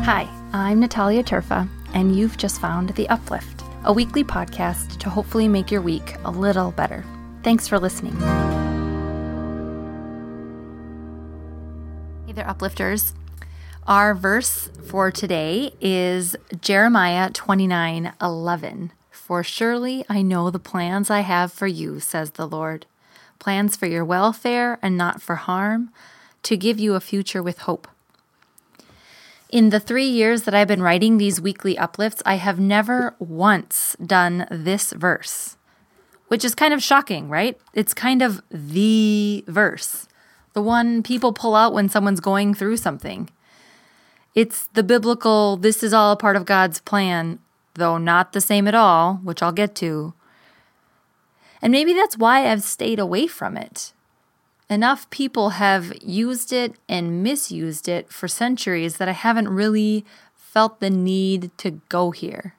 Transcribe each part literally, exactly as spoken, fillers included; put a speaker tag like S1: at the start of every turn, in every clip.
S1: Hi, I'm Natalia Turfa, and you've just found The Uplift, a weekly podcast to hopefully make your week a little better. Thanks for listening. Hey there, Uplifters. Our verse for today is Jeremiah twenty-nine eleven. For surely I know the plans I have for you, says the Lord, plans for your welfare and not for harm, to give you a future with hope. In the three years that I've been writing these weekly uplifts, I have never once done this verse, which is kind of shocking, right? It's kind of the verse, the one people pull out when someone's going through something. It's the biblical, this is all a part of God's plan, though not the same at all, which I'll get to. And maybe that's why I've stayed away from it. Enough people have used it and misused it for centuries that I haven't really felt the need to go here.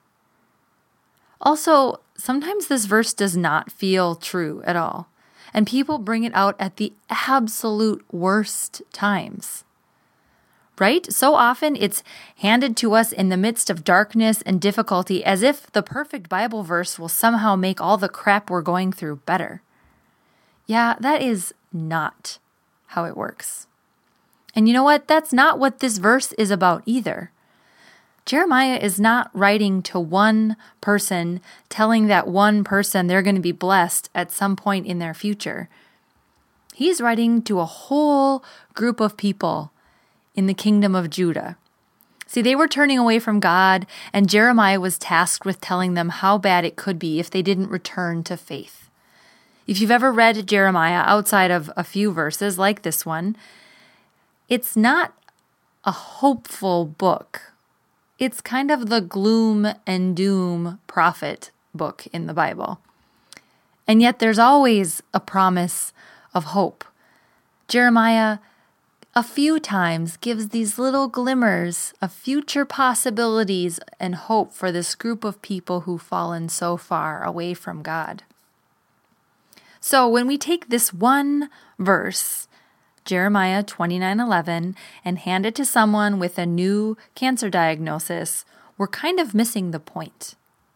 S1: Also, sometimes this verse does not feel true at all, and people bring it out at the absolute worst times. Right? So often it's handed to us in the midst of darkness and difficulty as if the perfect Bible verse will somehow make all the crap we're going through better. Yeah, that is not how it works. And you know what? That's not what this verse is about either. Jeremiah is not writing to one person, telling that one person they're going to be blessed at some point in their future. He's writing to a whole group of people in the kingdom of Judah. See, they were turning away from God, and Jeremiah was tasked with telling them how bad it could be if they didn't return to faith. If you've ever read Jeremiah outside of a few verses like this one, it's not a hopeful book. It's kind of the gloom and doom prophet book in the Bible. And yet there's always a promise of hope. Jeremiah a few times gives these little glimmers of future possibilities and hope for this group of people who've fallen so far away from God. So when we take this one verse, Jeremiah twenty-nine eleven, and hand it to someone with a new cancer diagnosis, we're kind of missing the point.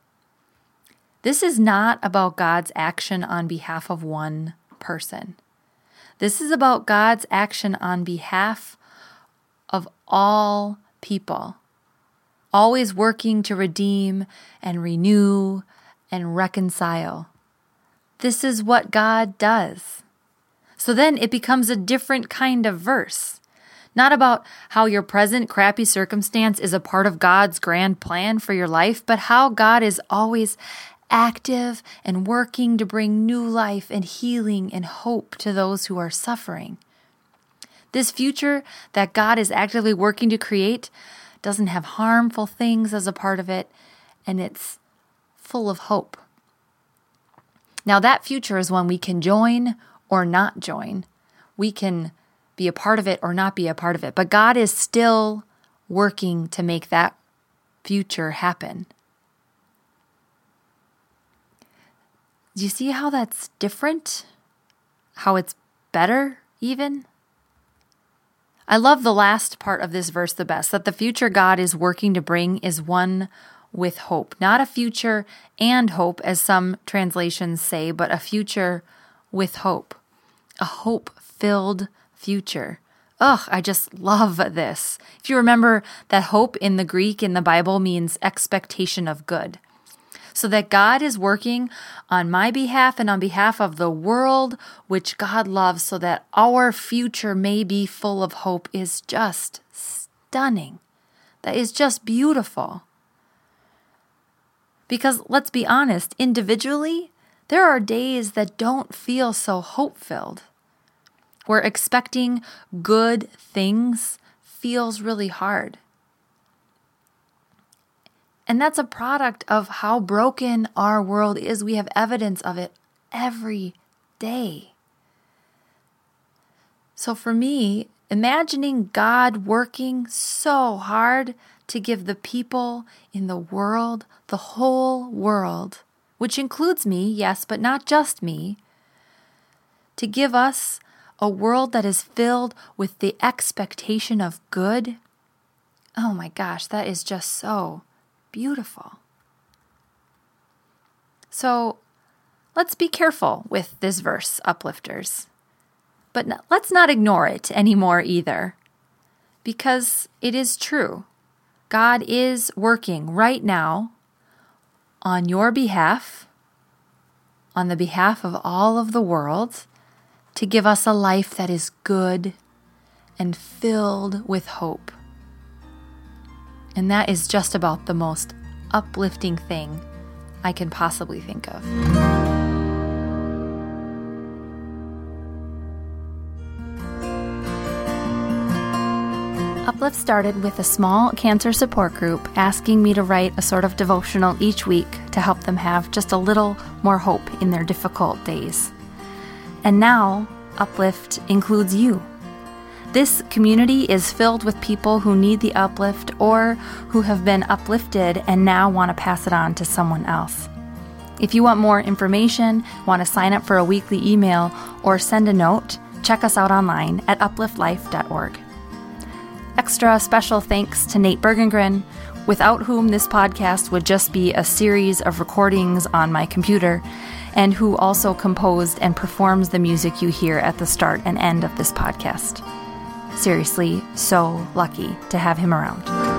S1: This is not about God's action on behalf of one person. This is about God's action on behalf of all people, always working to redeem and renew and reconcile. This is what God does. So then it becomes a different kind of verse. Not about how your present crappy circumstance is a part of God's grand plan for your life, but how God is always active and working to bring new life and healing and hope to those who are suffering. This future that God is actively working to create doesn't have harmful things as a part of it, and it's full of hope. Now that future is one we can join or not join. We can be a part of it or not be a part of it. But God is still working to make that future happen. Do you see how that's different? How it's better even? I love the last part of this verse the best, that the future God is working to bring is one with hope. Not a future and hope, as some translations say, but a future with hope. A hope-filled future. Ugh, I just love this. If you remember that hope in the Greek in the Bible means expectation of good. So that God is working on my behalf and on behalf of the world which God loves so that our future may be full of hope is just stunning. That is just beautiful. Because let's be honest, individually, there are days that don't feel so hope-filled, where expecting good things feels really hard. And that's a product of how broken our world is. We have evidence of it every day. So for me, imagining God working so hard to give the people in the world, the whole world, which includes me, yes, but not just me, to give us a world that is filled with the expectation of good, Oh my gosh, that is just so beautiful. So let's be careful with this verse, uplifters. But no, let's not ignore it anymore either, because it is true. God is working right now on your behalf, on the behalf of all of the world, to give us a life that is good and filled with hope. And that is just about the most uplifting thing I can possibly think of. Uplift started with a small cancer support group asking me to write a sort of devotional each week to help them have just a little more hope in their difficult days. And now, Uplift includes you. This community is filled with people who need the uplift or who have been uplifted and now want to pass it on to someone else. If you want more information, want to sign up for a weekly email, or send a note, check us out online at uplift life dot org. Extra special thanks to Nate Bergengren, without whom this podcast would just be a series of recordings on my computer, and who also composed and performs the music you hear at the start and end of this podcast. Seriously, so lucky to have him around.